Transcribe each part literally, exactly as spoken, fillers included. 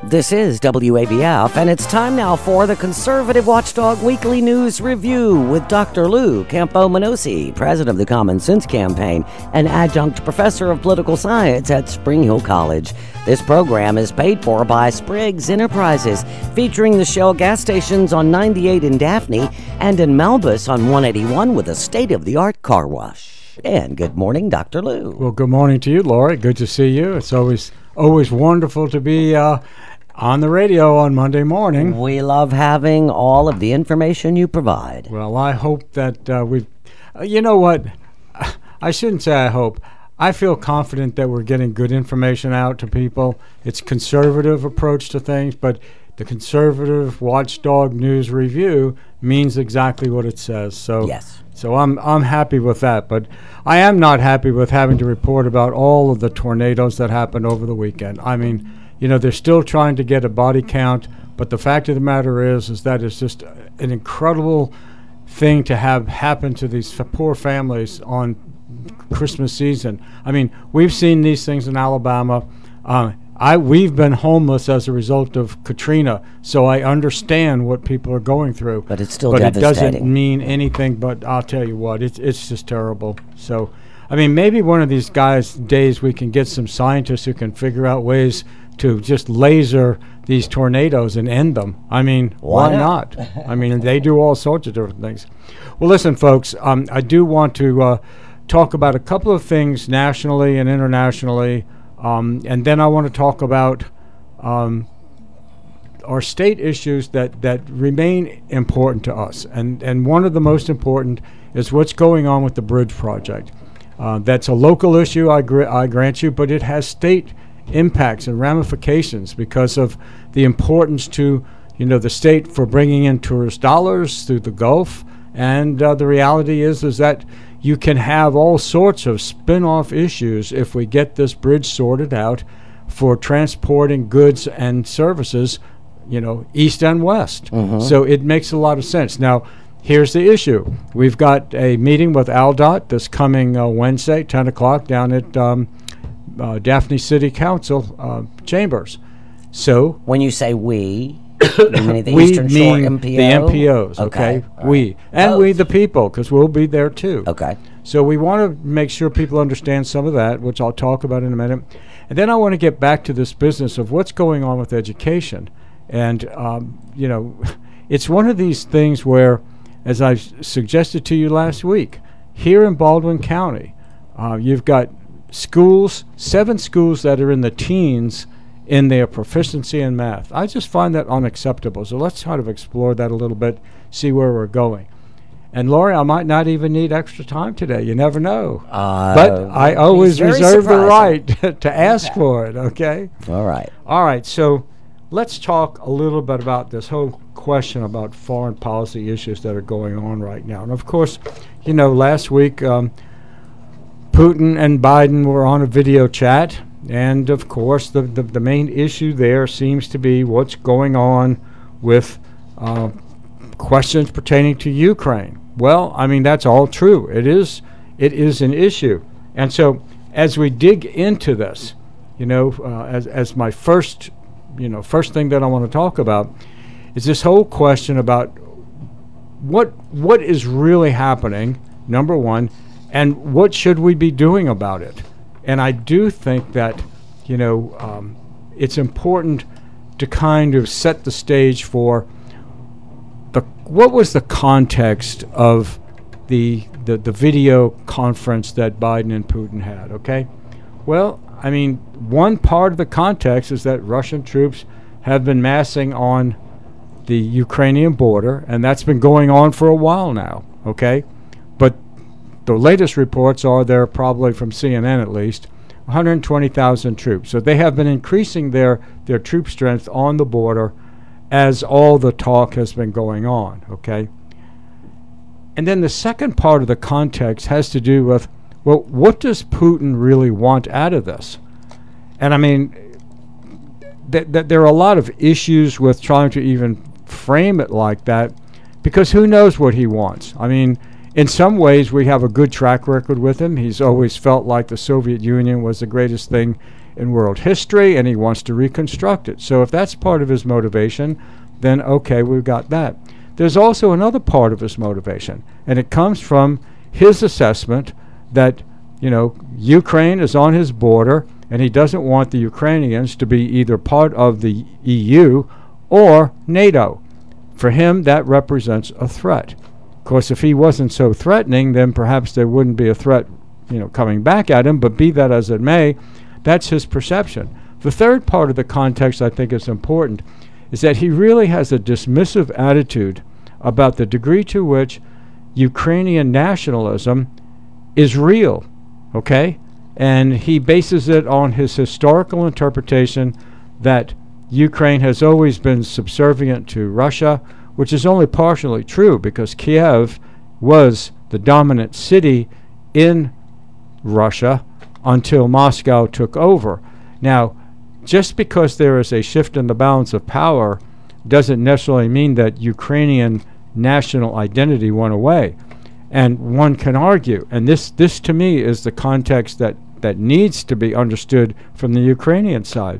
This is W A B F, and it's time now for the Conservative Watchdog Weekly News Review with Doctor Lou Campoamenosi, president of the Common Sense Campaign and adjunct professor of political science at Spring Hill College. This program is paid for by Spriggs Enterprises, featuring the Shell gas stations on ninety-eight in Daphne and in Melbus on one eighty-one with a state-of-the-art car wash. And good morning, Doctor Lou. Well, good morning to you, Lori. Good to see you. It's always always wonderful to be uh, on the radio on Monday morning. We love having all of the information you provide. Well, I hope that uh, we've... Uh, you know what? I shouldn't say I hope. I feel confident that we're getting good information out to people. It's a conservative approach to things, but the Conservative Watchdog News Review means exactly what it says. So, yes. So I'm I'm happy with that, but I am not happy with having to report about all of the tornadoes that happened over the weekend. I mean, you know, they're still trying to get a body count, but the fact of the matter is, is that it's just an incredible thing to have happen to these f- poor families on Christmas season. I mean, we've seen these things in Alabama. Uh, I we've been homeless as a result of Katrina, so I understand what people are going through. But it's still but devastating. It doesn't mean anything. But I'll tell you what, it's it's just terrible. So, I mean, maybe one of these guys' days we can get some scientists who can figure out ways to just laser these tornadoes and end them. I mean, Why why, not? not? I mean, they do all sorts of different things. Well, listen, folks, um, I do want to uh, talk about a couple of things nationally and internationally. Um, and then I want to talk about um, our state issues that, that remain important to us. And, and one of the most important is what's going on with the bridge project. Uh, that's a local issue, I, gr- I grant you, but it has state impacts and ramifications because of the importance to, you know, the state for bringing in tourist dollars through the Gulf. And uh, the reality is, is that you can have all sorts of spin-off issues if we get this bridge sorted out for transporting goods and services, you know, east and west. Mm-hmm. So it makes a lot of sense. Now, here's the issue. We've got a meeting with AlDOT this coming uh, Wednesday, ten o'clock, down at um, uh, Daphne City Council uh, chambers. So When you say we, you mean the we Eastern Shore mean M P O? the M P Os, okay? Okay, all We. right. And Both. we the people, because we'll be there too. Okay. So we want to make sure people understand some of that, which I'll talk about in a minute. And then I want to get back to this business of what's going on with education. And, um, you know, it's one of these things where, as I suggested to you last week, here in Baldwin County, uh, you've got schools, seven schools that are in the teens in their proficiency in math. I just find that unacceptable. So let's try to explore that a little bit, see where we're going. And Lori, I might not even need extra time today. You never know. Uh, but I always very reserve the surprising. right to ask for it, okay? All right. All right, so let's talk a little bit about this whole question about foreign policy issues that are going on right now. And of course, you know, last week um, Putin and Biden were on a video chat. And of course, the, the, the main issue there seems to be what's going on with uh, questions pertaining to Ukraine. Well, I mean, that's all true. It is it is an issue. And so as we dig into this, you know, uh, as as my first, you know, first thing that I want to talk about is this whole question about what what is really happening, number one, and what should we be doing about it? And I do think that, you know, um, it's important to kind of set the stage for the what was the context of the, the the video conference that Biden and Putin had, okay? Well, I mean, one part of the context is that Russian troops have been massing on the Ukrainian border, and that's been going on for a while now, okay? But the latest reports are, they're probably from C N N at least, one hundred twenty thousand troops. So they have been increasing their, their troop strength on the border as all the talk has been going on, okay? And then the second part of the context has to do with, well, what does Putin really want out of this? And I mean, th- th- there are a lot of issues with trying to even frame it like that, because who knows what he wants? I mean, in some ways, we have a good track record with him. He's always felt like the Soviet Union was the greatest thing in world history, and he wants to reconstruct it. So if that's part of his motivation, then okay, we've got that. There's also another part of his motivation, and it comes from his assessment that, you know, Ukraine is on his border, and he doesn't want the Ukrainians to be either part of the E U or NATO. For him, that represents a threat. Of course, if he wasn't so threatening, then perhaps there wouldn't be a threat, you know, coming back at him, but be that as it may, that's his perception. The third part of the context I think is important is that he really has a dismissive attitude about the degree to which Ukrainian nationalism is real, okay? And he bases it on his historical interpretation that Ukraine has always been subservient to Russia, which is only partially true because Kiev was the dominant city in Russia until Moscow took over. Now, just because there is a shift in the balance of power doesn't necessarily mean that Ukrainian national identity went away. And one can argue, and this, this to me is the context that, that needs to be understood from the Ukrainian side.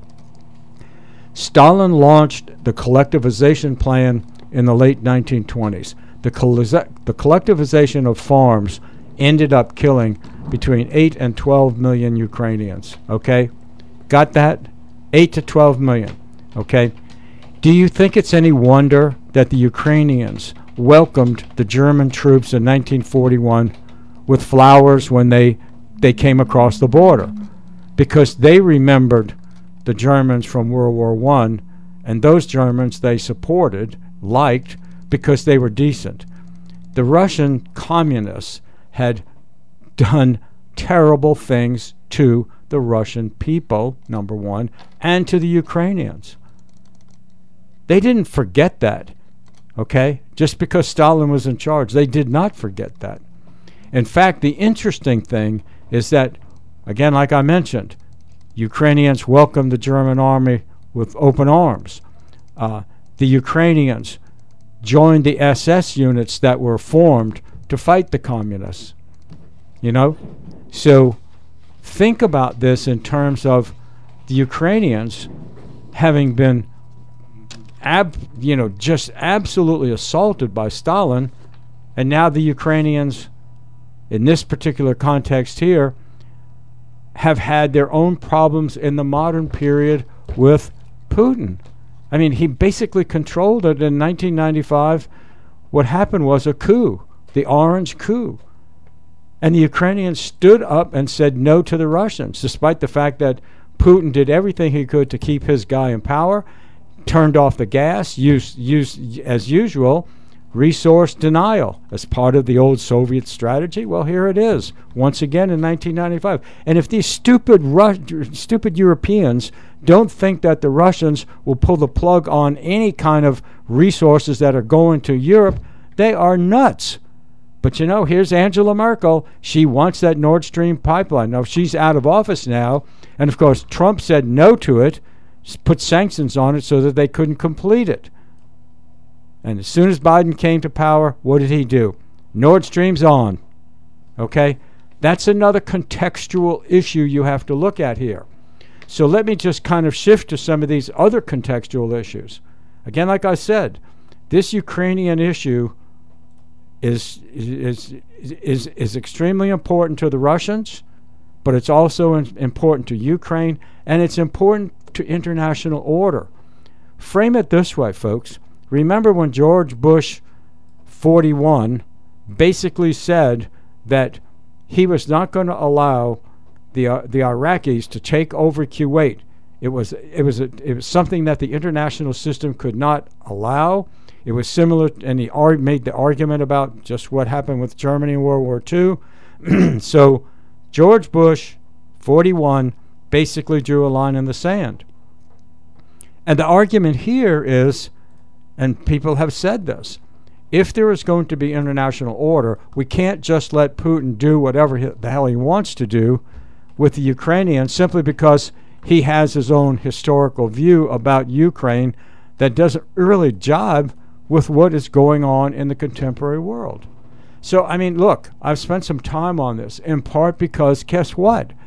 Stalin launched the collectivization plan in the late nineteen twenties. The, colli- the collectivization of farms ended up killing between eight and twelve million Ukrainians, okay? Got that? eight to twelve million, okay? Do you think it's any wonder that the Ukrainians welcomed the German troops in nineteen forty-one with flowers when they, they came across the border? Because they remembered the Germans from World War One, and those Germans they supported, liked, because they were decent. The Russian communists had done terrible things to the Russian people, number one, and to the Ukrainians. They didn't forget that, okay? Just because Stalin was in charge, they did not forget that. In fact, the interesting thing is that, again, like I mentioned, Ukrainians welcomed the German army with open arms. Uh, the Ukrainians joined the S S units that were formed to fight the communists. You know? So think about this in terms of the Ukrainians having been ab, you know, just absolutely assaulted by Stalin, and now the Ukrainians, in this particular context here, have had their own problems in the modern period with Putin. I mean, he basically controlled it in nineteen ninety-five. What happened was a coup, the Orange Coup. And the Ukrainians stood up and said no to the Russians, despite the fact that Putin did everything he could to keep his guy in power, turned off the gas, used, used as usual, resource denial as part of the old Soviet strategy. Well, here it is, once again in nineteen ninety-five. And if these stupid Ru- stupid Europeans don't think that the Russians will pull the plug on any kind of resources that are going to Europe, they are nuts. But you know, here's Angela Merkel. She wants that Nord Stream pipeline. Now, she's out of office now, and of course, Trump said no to it, put sanctions on it so that they couldn't complete it. And as soon as Biden came to power, what did he do? Nord Stream's on. Okay? That's another contextual issue you have to look at here. So let me just kind of shift to some of these other contextual issues. Again, like I said, this Ukrainian issue is is is is extremely important to the Russians, but it's also in, important to Ukraine, and it's important to international order. Frame it this way, folks. Remember when George Bush forty-one basically said that he was not going to allow the uh, the Iraqis to take over Kuwait. It was it was a, it was something that the international system could not allow. It was similar, and he ar- made the argument about just what happened with Germany in World War Two. So George Bush forty-one basically drew a line in the sand. And the argument here is, and people have said this, if there is going to be international order, we can't just let Putin do whatever he, the hell he wants to do with the Ukrainians simply because he has his own historical view about Ukraine that doesn't really jibe with what is going on in the contemporary world. So, I mean, look, I've spent some time on this, in part because, guess what?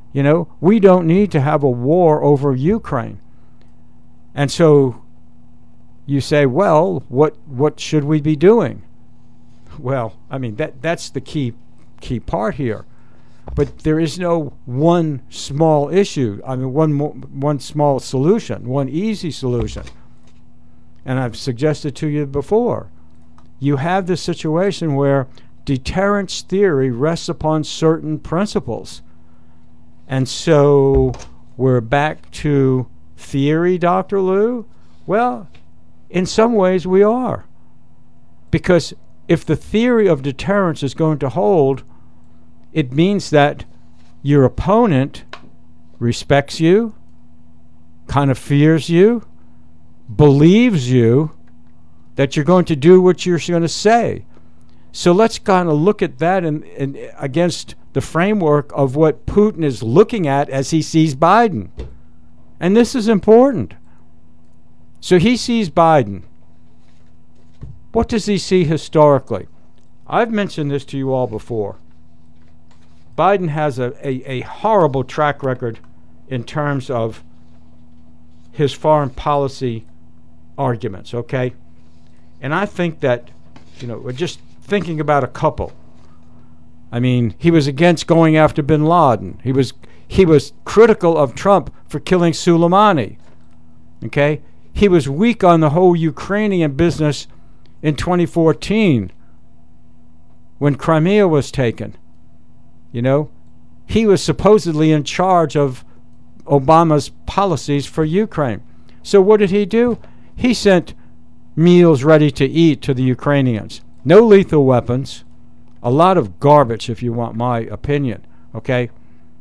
You know, we don't need to have a war over Ukraine. And so you say, well, what what should we be doing? Well, I mean, that that's the key key part here. But there is no one small issue. I mean, one mo- one small solution, one easy solution. And I've suggested to you before, you have this situation where deterrence theory rests upon certain principles. And so we're back to theory, Doctor Lou? Well, in some ways we are. Because if the theory of deterrence is going to hold, it means that your opponent respects you, kind of fears you, believes you, that you're going to do what you're going to say. So let's kind of look at that in, in, against the framework of what Putin is looking at as he sees Biden. And this is important. So he sees Biden. What does he see historically? I've mentioned this to you all before. Biden has a, a, a horrible track record in terms of his foreign policy arguments, okay? And I think that, you know, we're just thinking about a couple. I mean, he was against going after bin Laden. He was he was critical of Trump for killing Soleimani. Okay? He was weak on the whole Ukrainian business in twenty fourteen when Crimea was taken. You know, he was supposedly in charge of Obama's policies for Ukraine. So what did he do? He sent meals ready to eat to the Ukrainians. No lethal weapons. A lot of garbage, if you want my opinion. Okay?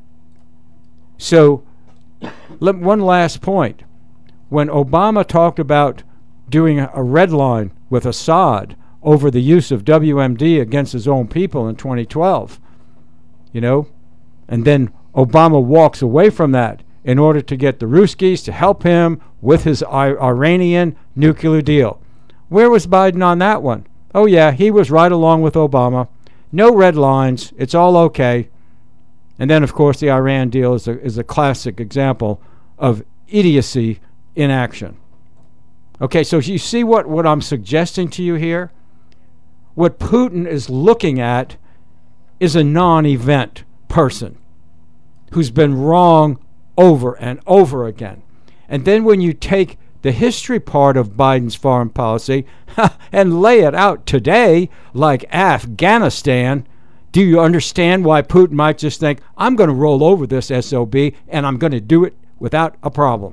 So, let, one last point. When Obama talked about doing a red line with Assad over the use of W M D against his own people in twenty twelve, you know, and then Obama walks away from that in order to get the Ruskies to help him with his I- Iranian nuclear deal. Where was Biden on that one? Oh, yeah, he was right along with Obama. No red lines. It's all okay. And then, of course, the Iran deal is a, is a classic example of idiocy in action. Okay, so you see what, what I'm suggesting to you here? What Putin is looking at is a non-event person who's been wrong over and over again. And then when you take the history part of Biden's foreign policy and lay it out today like Afghanistan, do you understand why Putin might just think, I'm going to roll over this S O B and I'm going to do it without a problem?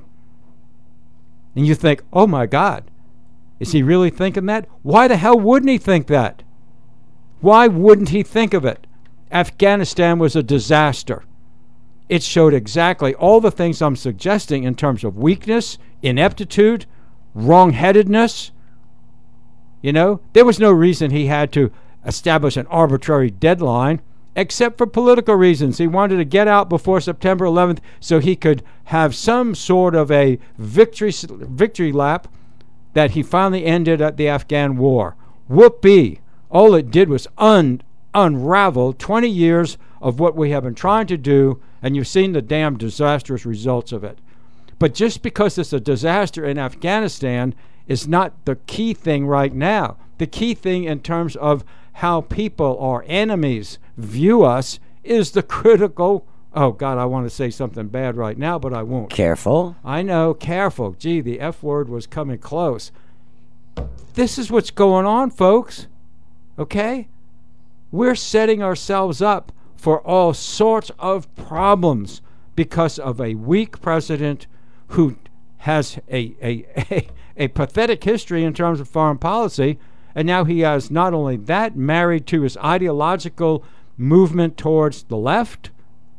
And you think, oh my God, is he really thinking that? Why the hell wouldn't he think that? Why wouldn't he think of it? Afghanistan was a disaster. It showed exactly all the things I'm suggesting in terms of weakness, ineptitude, wrong-headedness. You know, there was no reason he had to establish an arbitrary deadline except for political reasons. He wanted to get out before September eleventh so he could have some sort of a victory victory lap that he finally ended at the Afghan war. Whoopee. All it did was un, unravel twenty years of what we have been trying to do, and you've seen the damn disastrous results of it. But just because it's a disaster in Afghanistan is not the key thing right now. The key thing in terms of how people, our enemies, view us is the critical... Oh, God, I want to say something bad right now, but I won't. Careful. I know, careful. Gee, the F word was coming close. This is what's going on, folks. Okay? We're setting ourselves up for all sorts of problems because of a weak president who has a, a, a, a pathetic history in terms of foreign policy, and now he has not only that married to his ideological movement towards the left,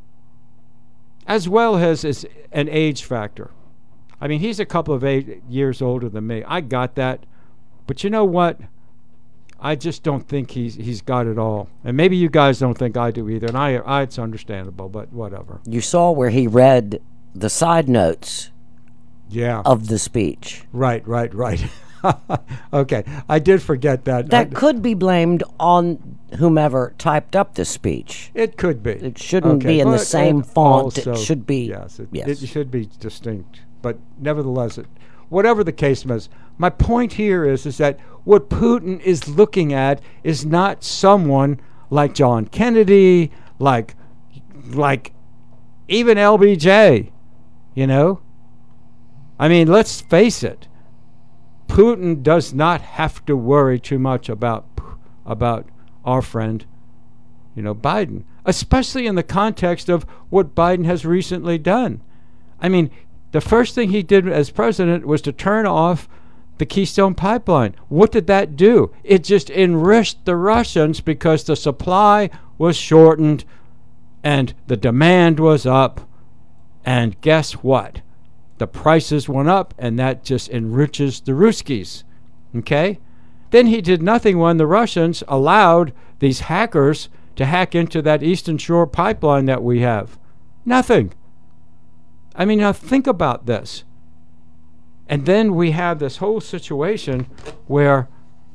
as well as, as an age factor. I mean, he's a couple of eight years older than me. I got that. But you know what? I just don't think he's he's got it all. And maybe you guys don't think I do either. And I, I it's understandable, but whatever. You saw where he read the side notes yeah. of the speech. Right, right, right. Okay. I did forget that. That I, could be blamed on whomever typed up the speech. It could be. It shouldn't okay, be in the same font. Also, it should be. Yes, it, yes. it should be distinct. But nevertheless, it, whatever the case is, my point here is, is that what Putin is looking at is not someone like John Kennedy, like, like even L B J, you know? I mean, let's face it. Putin does not have to worry too much about about our friend, you know, Biden, especially in the context of what Biden has recently done. I mean, the first thing he did as president was to turn off the Keystone Pipeline. What did that do? It just enriched the Russians because the supply was shortened and the demand was up. And guess what? The prices went up, and that just enriches the Ruskies. Okay? Then he did nothing when the Russians allowed these hackers to hack into that Eastern Shore pipeline that we have. Nothing. I mean, now think about this. And then we have this whole situation where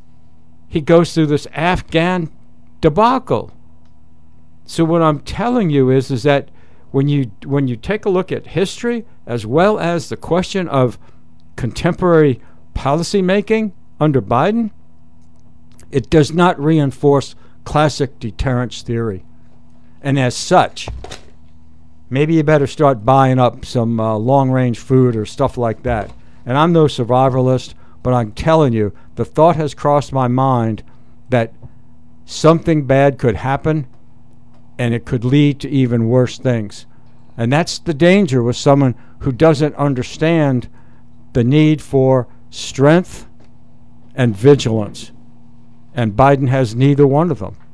he goes through this Afghan debacle. So what I'm telling you is, is that when you when you take a look at history as well as the question of contemporary policy making under Biden, it does not reinforce classic deterrence theory. And as such, maybe you better start buying up some uh, long-range food or stuff like that. And I'm no survivalist, but I'm telling you, the thought has crossed my mind that something bad could happen and it could lead to even worse things. And that's the danger with someone who doesn't understand the need for strength and vigilance. And Biden has neither one of them.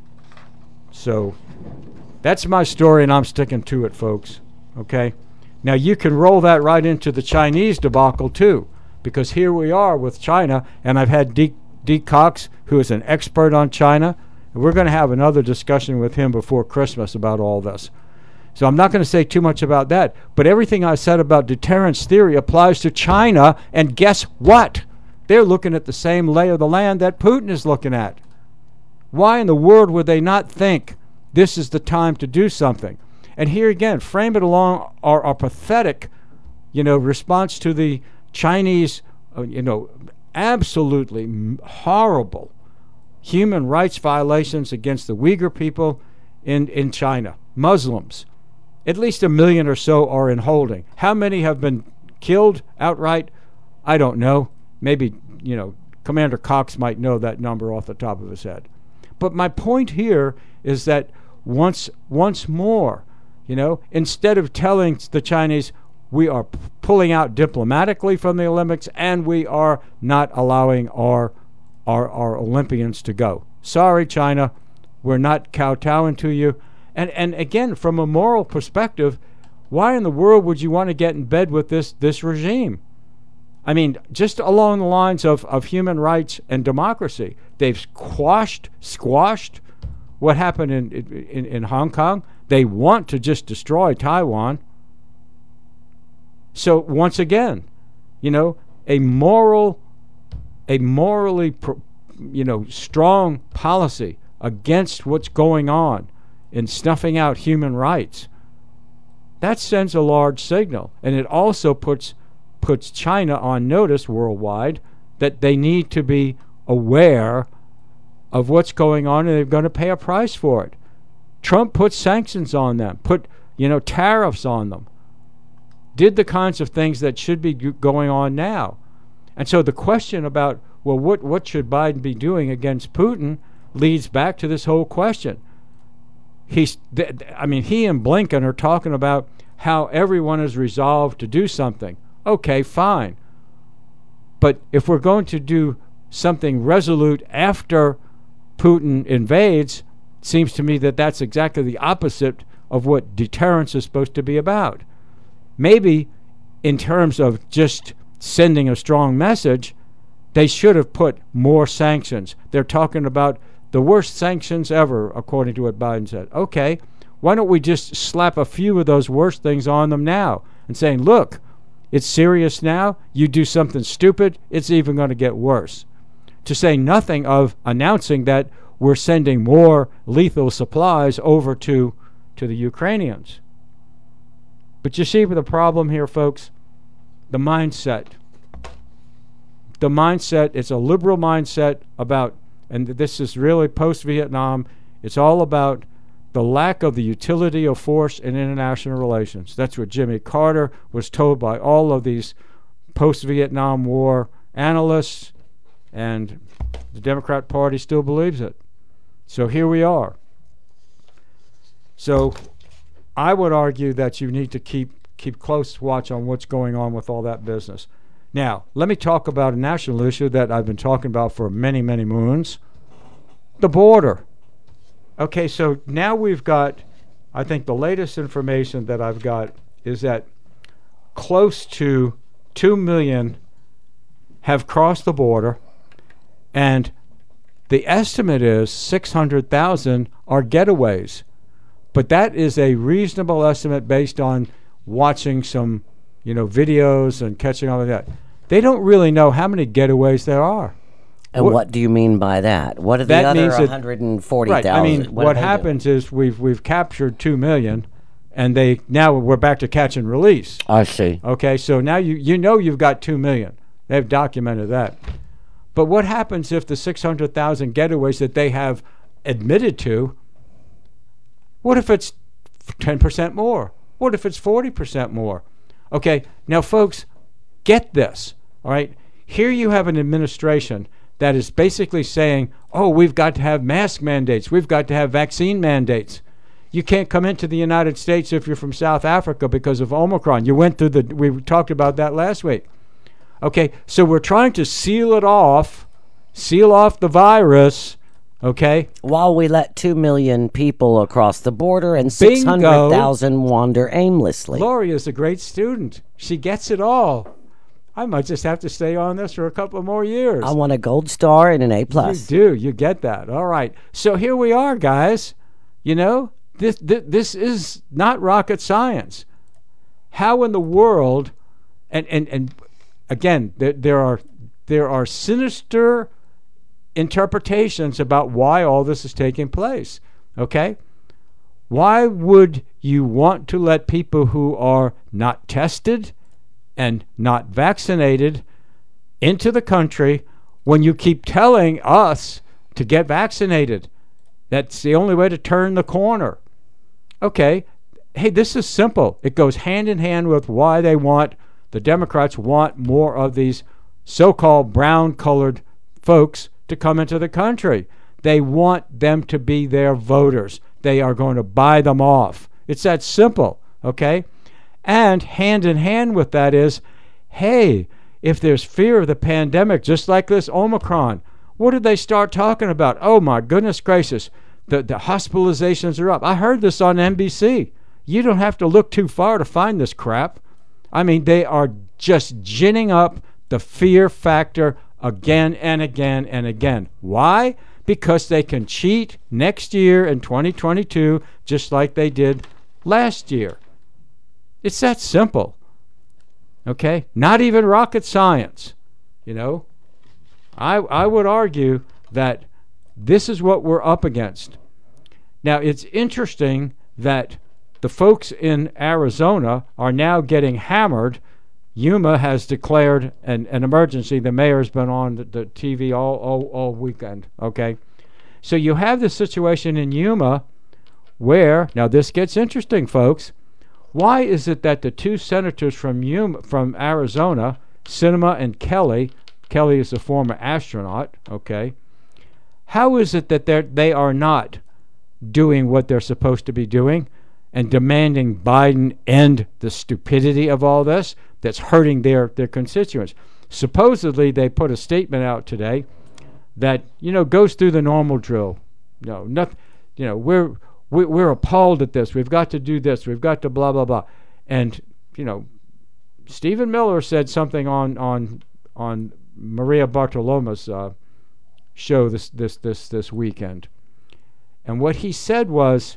So that's my story, and I'm sticking to it, folks. Okay? Now, you can roll that right into the Chinese debacle, too, because here we are with China, and I've had Deke, Deke Cox, who is an expert on China, and we're going to have another discussion with him before Christmas about all this. So I'm not going to say too much about that, but everything I said about deterrence theory applies to China, and guess what? They're looking at the same lay of the land that Putin is looking at. Why in the world would they not think this is the time to do something? And here again, frame it along our, our pathetic, you know, response to the Chinese, uh, you know, absolutely m- horrible human rights violations against the Uyghur people in, in China, Muslims. At least a million or so are in holding. How many have been killed outright? I don't know. Maybe, you know, Commander Cox might know that number off the top of his head. But my point here is that once once more, you know, instead of telling the Chinese we are p- pulling out diplomatically from the Olympics and we are not allowing our, our our Olympians to go. Sorry, China, we're not kowtowing to you. And and again, from a moral perspective, why in the world would you want to get in bed with this this regime? I mean, just along the lines of, of human rights and democracy, they've quashed, squashed what happened in, in in Hong Kong. They want to just destroy Taiwan. So once again, you know, a moral, a morally, you know, strong policy against what's going on in snuffing out human rights, that sends a large signal, and it also puts puts China on notice worldwide that they need to be aware of what's going on, and they're going to pay a price for it. Trump put sanctions on them, put, you know, tariffs on them, did the kinds of things that should be going on now. And so the question about, well, what, what should Biden be doing against Putin leads back to this whole question. He's, th- I mean, he and Blinken are talking about how everyone is resolved to do something. Okay, fine. But if we're going to do something resolute after Putin invades, it seems to me that that's exactly the opposite of what deterrence is supposed to be about. Maybe in terms of just sending a strong message, they should have put more sanctions. They're talking about the worst sanctions ever, according to what Biden said. Okay, why don't we just slap a few of those worst things on them now and saying, look, it's serious now. You do something stupid, it's even going to get worse. To say nothing of announcing that we're sending more lethal supplies over to, to the Ukrainians. But you see the problem here, folks? The mindset. The mindset, it's a liberal mindset about, and this is really post-Vietnam, it's all about the lack of the utility of force in international relations. That's what Jimmy Carter was told by all of these post-Vietnam War analysts, and the Democrat Party still believes it. So here we are. So I would argue that you need to keep keep close watch on what's going on with all that business. Now, let me talk about a national issue that I've been talking about for many, many moons. The border. Okay, so now we've got, I think the latest information that I've got is that close to two million have crossed the border, and the estimate is six hundred thousand are getaways. But that is a reasonable estimate based on watching some, you know, videos and catching all of that. They don't really know how many getaways there are. And what, what do you mean by that? What are the that other one hundred forty thousand? Right. I mean, what, what happens doing? is we've we've captured two million, and they now we're back to catch and release. I see. Okay, so now you you know you've got two million. They've documented that. But what happens if the six hundred thousand getaways that they have admitted to? What if it's ten percent more? What if it's forty percent more? Okay, now folks, get this. All right, here you have an administration that is basically saying, oh, we've got to have mask mandates. We've got to have vaccine mandates. You can't come into the United States if you're from South Africa because of Omicron. You went through the, we talked about that last week. Okay, so we're trying to seal it off, seal off the virus, okay? While we let two million people across the border and six hundred thousand wander aimlessly. Lori is a great student. She gets it all. I might just have to stay on this for a couple more years. I want a gold star and an A plus. You do. You get that. All right. So here we are, guys. You know, this, this, this is not rocket science. How in the world, and, and, and again, there, there are there are sinister interpretations about why all this is taking place. Okay? Why would you want to let people who are not tested and not vaccinated into the country when you keep telling us to get vaccinated? That's the only way to turn the corner. Okay, hey, this is simple. It goes hand in hand with why they want, the Democrats want more of these so-called brown-colored folks to come into the country. They want them to be their voters. They are going to buy them off. It's that simple, okay? And hand in hand with that is, hey, if there's fear of the pandemic, just like this Omicron, what did they start talking about? Oh, my goodness gracious, the, the hospitalizations are up. I heard this on N B C. You don't have to look too far to find this crap. I mean, they are just ginning up the fear factor again and again and again. Why? Because they can cheat next year in twenty twenty-two just like they did last year. It's that simple. Okay? Not even rocket science. You know? I I would argue that this is what we're up against. Now, it's interesting that the folks in Arizona are now getting hammered. Yuma has declared an, an emergency. The mayor's been on the, the T V all, all, all weekend. Okay? So you have the situation in Yuma where, now this gets interesting, folks. Why is it that the two senators from Yuma, from Arizona, Sinema and Kelly, Kelly is a former astronaut, okay, how is it that they're, they are not doing what they're supposed to be doing and demanding Biden end the stupidity of all this that's hurting their, their constituents? Supposedly, they put a statement out today that, you know, goes through the normal drill. No, nothing, you know, we're, we're, we're appalled at this. We've got to do this. We've got to blah, blah, blah. And, you know, Stephen Miller said something on, on, on Maria Bartiromo's uh, show this, this, this, this weekend. And what he said was,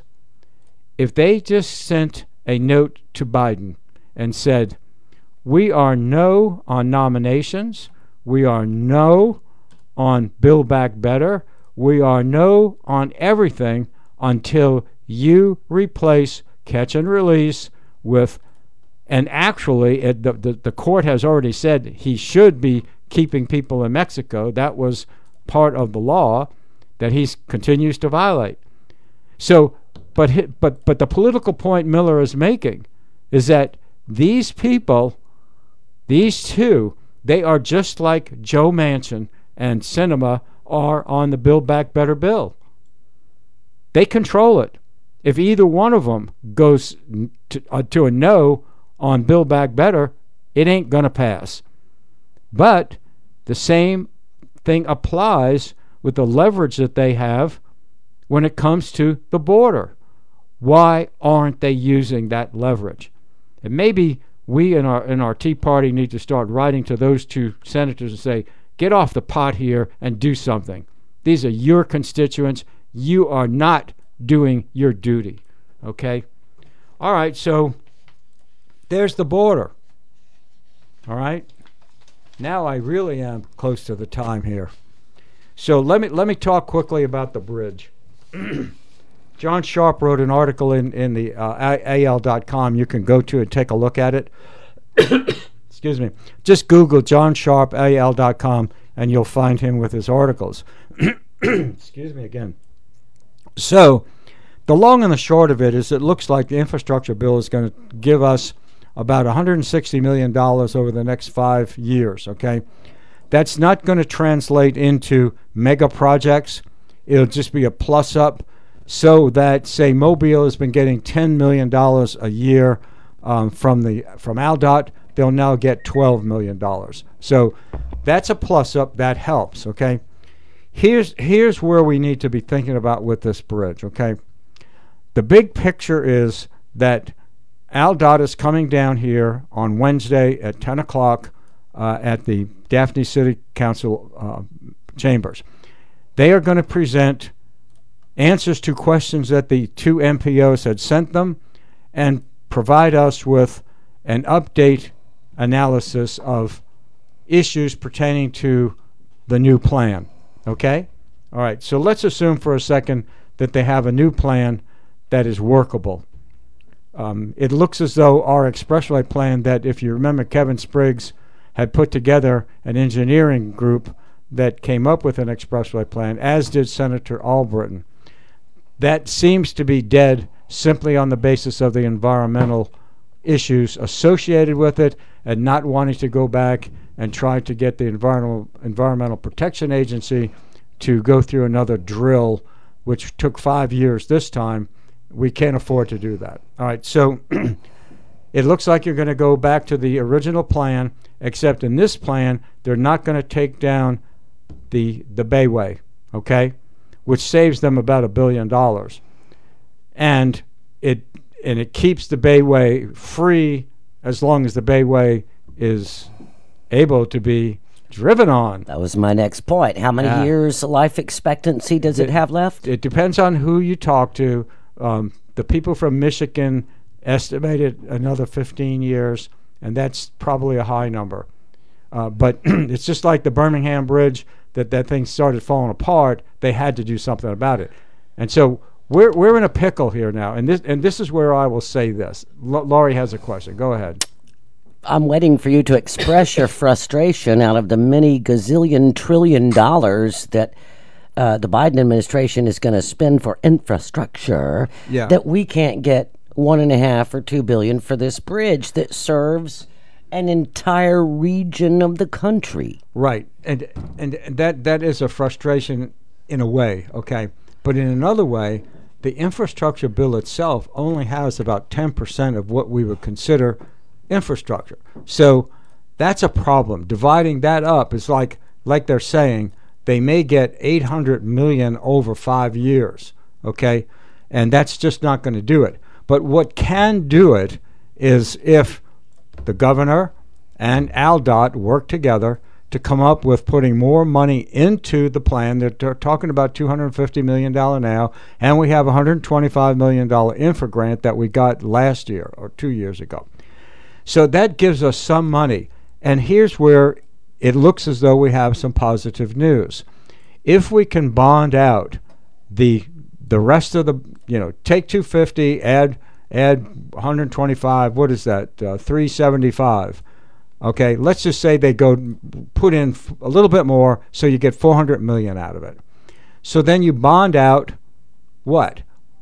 if they just sent a note to Biden and said, we are no on nominations, we are no on Build Back Better, we are no on everything until you replace catch and release with, and actually it, the, the, the court has already said he should be keeping people in Mexico. That was part of the law that he continues to violate. So, but but but the political point Miller is making is that these people, these two, they are just like Joe Manchin and Sinema are on the Build Back Better bill. They control it. If either one of them goes to, uh, to a no on Build Back Better, it ain't going to pass. But the same thing applies with the leverage that they have when it comes to the border. Why aren't they using that leverage? And maybe we in our in our Tea Party need to start writing to those two senators and say, get off the pot here and do something. These are your constituents. You are not doing your duty. Okay? All right, so there's the border. All right? Now I really am close to the time here. So let me let me talk quickly about the bridge. John Sharp wrote an article in, in the uh, A L dot com. You can go to and take a look at it. Excuse me. Just Google John Sharp, A L dot com, and you'll find him with his articles. Excuse me again. So the long and the short of it is it looks like the infrastructure bill is going to give us about one hundred sixty million dollars over the next five years, okay? That's not going to translate into mega projects. It'll just be a plus up so that, say, Mobile has been getting ten million dollars a year um, from the from A L D O T. They'll now get twelve million dollars. So that's a plus up. That helps, okay? Here's, here's where we need to be thinking about with this bridge, okay? The big picture is that A L D O T is coming down here on Wednesday at ten o'clock uh, at the Daphne City Council uh, chambers. They are going to present answers to questions that the two M P Os had sent them and provide us with an update analysis of issues pertaining to the new plan. Okay? All right, so let's assume for a second that they have a new plan that is workable. Um, it looks as though our expressway plan that, if you remember, Kevin Spriggs had put together an engineering group that came up with an expressway plan, as did Senator Albritton. That seems to be dead simply on the basis of the environmental issues associated with it and not wanting to go back and try to get the environmental environmental protection agency to go through another drill, which took five years this time. We can't afford to do that. All right, so it looks like you're going to go back to the original plan, except in this plan, they're not going to take down the the Bayway, okay, which saves them about a billion dollars, and it and it keeps the Bayway free as long as the Bayway is able to be driven on. That was my next point. How many uh, years life expectancy does it, it have left? It depends on who you talk to. Um, the people from Michigan estimated another fifteen years, and that's probably a high number. Uh, but it's just like the Birmingham Bridge, that that thing started falling apart. They had to do something about it. And so we're we're in a pickle here now. And this and this is where I will say this. L- Laurie has a question. Go ahead. I'm waiting for you to express your frustration out of the many gazillion trillion dollars that uh, the Biden administration is going to spend for infrastructure, yeah. that we can't get one and a half or two billion for this bridge that serves an entire region of the country. Right, and and that that is a frustration in a way, okay. But in another way, the infrastructure bill itself only has about ten percent of what we would consider infrastructure. So that's a problem. Dividing that up is like like they're saying they may get eight hundred million over five years, okay? And that's just not going to do it. But what can do it is if the governor and A L D O T work together to come up with putting more money into the plan. They're, they're talking about two hundred fifty million dollars now, and we have a one hundred twenty-five million dollars infra grant that we got last year or two years ago. So that gives us some money. And here's where it looks as though we have some positive news. if we can bond out the the rest of the, you know, take two fifty, add add one hundred twenty-five, what is that, uh, three seventy-five. Okay, let's just say they go put in f- a little bit more, so you get four hundred million out of it. So then you bond out what?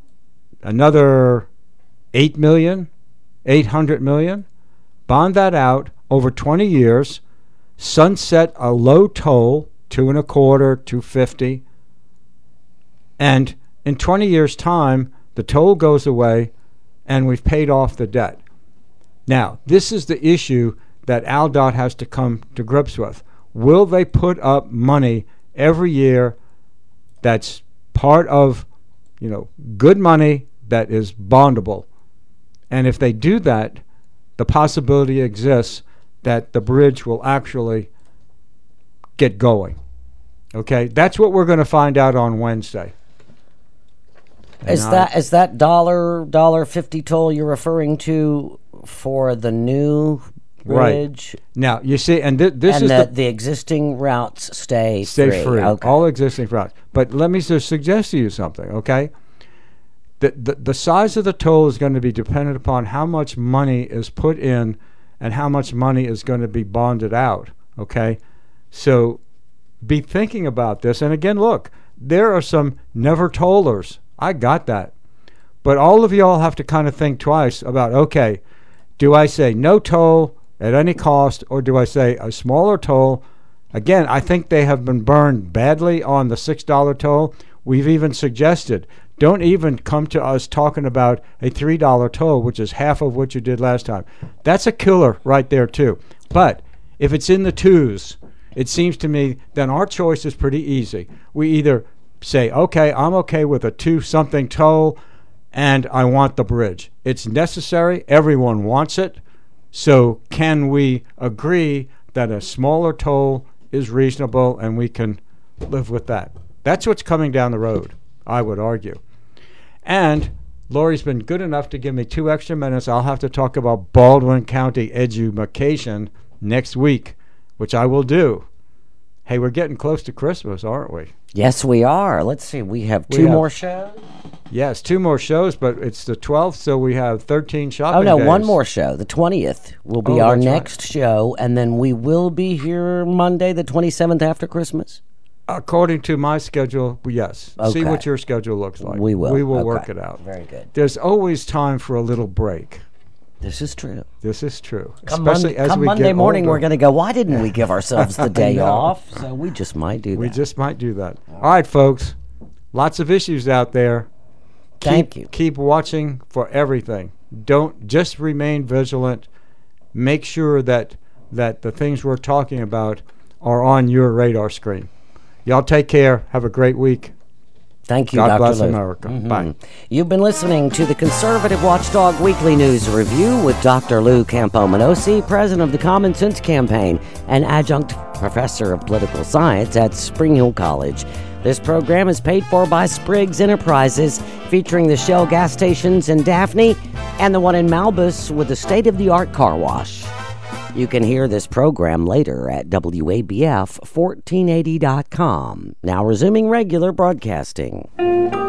Another eight million, eight hundred million. Bond that out over twenty years, sunset a low toll, two and a quarter, two fifty, and in twenty years' time, the toll goes away, and we've paid off the debt. Now, this is the issue that Al D O T has to come to grips with. Will they put up money every year that's part of, you know, good money that is bondable? And if they do that, the possibility exists that the bridge will actually get going. Okay, that's what we're going to find out on Wednesday. Is And that I, is that dollar dollar fifty toll you're referring to for the new bridge? Right. Now you see, and th- this and is the, the, the existing routes stay stay free. free. Okay. All existing routes. But let me just suggest to you something. Okay, the, the the size of the toll is going to be dependent upon how much money is put in and how much money is going to be bonded out. Okay, so be thinking about this. And again, look, there are some never tollers. I got that. But all of y'all have to kind of think twice about, okay, do I say no toll at any cost, or do I say a smaller toll? Again, I think they have been burned badly on the six dollar toll. We've even suggested, don't even come to us talking about a three dollar toll, which is half of what you did last time. That's a killer right there, too. But if it's in the twos, it seems to me then our choice is pretty easy. We either say, okay, I'm okay with a two-something toll, and I want the bridge. It's necessary. Everyone wants it. So can we agree that a smaller toll is reasonable and we can live with that? That's what's coming down the road, I would argue. And Lori's been good enough to give me two extra minutes. I'll have to talk about Baldwin County education next week, which I will do. Hey, we're getting close to Christmas, aren't we? Yes, we are. Let's see. We have We two have- more shows. Yes, two more shows, but it's the twelfth, so we have thirteen shopping Oh, no, days. one more show. The twentieth will be Oh, our that's right. next show, and then we will be here Monday, the twenty-seventh, after Christmas. According to my schedule, yes. See Okay. what your schedule looks like. We will. We will Okay. work it out. Very good. There's always time for a little break. This is true. This is true. Come, Especially Mon- as come we Monday get morning, older. we're going to go, why didn't we give ourselves the day know. off? So we just might do We that. just might do that. All right, folks. Lots of issues out there. Thank keep, you. Keep watching for everything. Don't just remain vigilant. Make sure that that the things we're talking about are on your radar screen. Y'all take care. Have a great week. Thank you, God Doctor bless Lou. America. Bye. You've been listening to the Conservative Watchdog Weekly News Review with Doctor Lou Campomenosi, president of the Common Sense Campaign and adjunct professor of political science at Spring Hill College. This program is paid for by Spriggs Enterprises, featuring the Shell gas stations in Daphne and the one in Malbus with the state-of-the-art car wash. You can hear this program later at W A B F fourteen eighty dot com. Now resuming regular broadcasting.